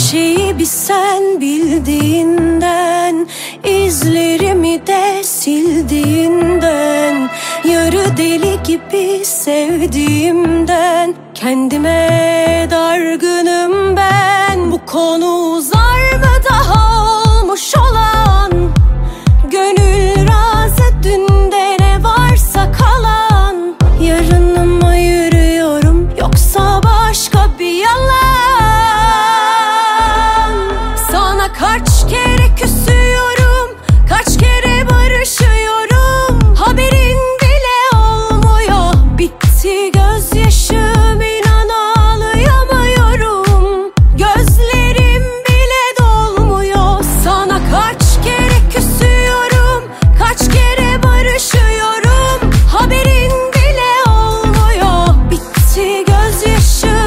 şeyi bir sen bildiğinden, izlerimi de sildiğinden, yarı deli gibi sevdiğimden, kendime dargınım ben. Bu konu uzar mı daha olmuş olan? Gönül razı dünde ne varsa kalan. Yarını mı ayırıyorum yoksa başka bir yalan? Sana kaç kere küsüyorum, kaç kere barışıyorum, haberin bile olmuyor. Bitti gözyaşım, inan ağlayamıyorum, gözlerim bile dolmuyor. Sana kaç kere küsüyorum, kaç kere barışıyorum, haberin bile olmuyor. Bitti gözyaşım.